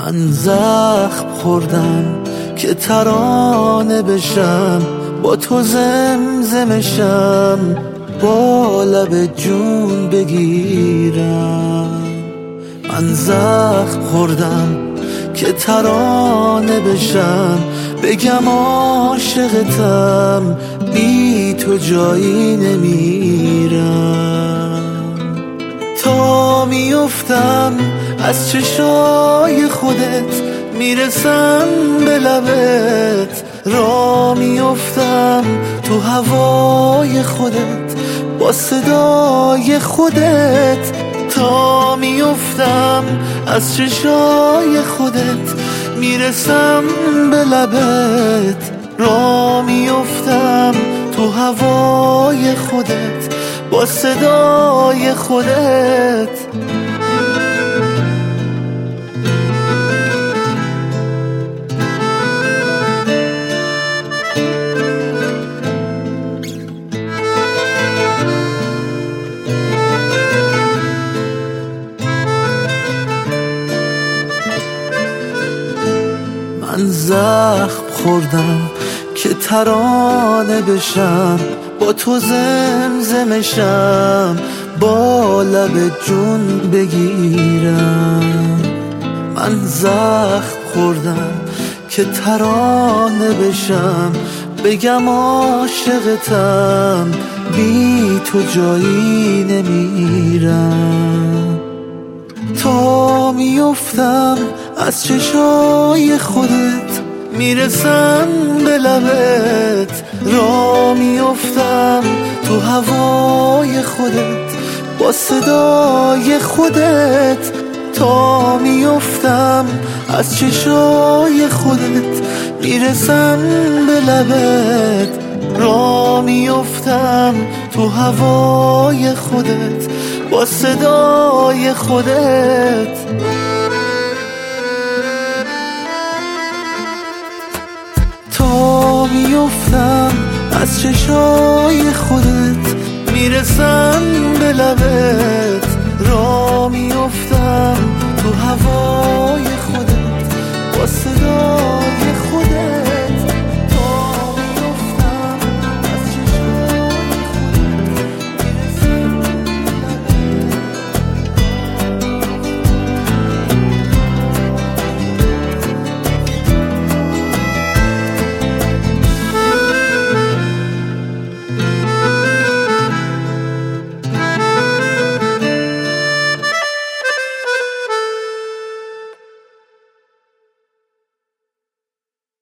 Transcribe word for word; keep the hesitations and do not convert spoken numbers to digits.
من زخم خوردم که ترانه بشم، با تو زمزمشم، با لب جون بگیرم. من زخم خوردم که ترانه بشم، بگم عاشقتم، بی تو جایی نمیرم. تا میفتم از چشای خودت، میرسم به لبت، را میفتم تو هوای خودت، با صدای خودت. تا میفتم از چشای خودت، میرسم به لبت، را میفتم تو هوای خودت، با صدای خودت. من زخم خوردم که ترانه بشم، با تو زمزمشم، با لب جون بگیرم. من زخم خوردم که ترانه بشم، بگم عاشقتم، بی تو جایی نمیرم. تا میفتم از چشای خودت، میرسم به لبت، را میفتم تو هوای خودت، با صدای خودت. تا میفتم از چشای خودت، میرسم به لبت، را میفتم تو هوای خودت، با صدای خودت. تا میفتم از چشای خودت، میرسم به لبت،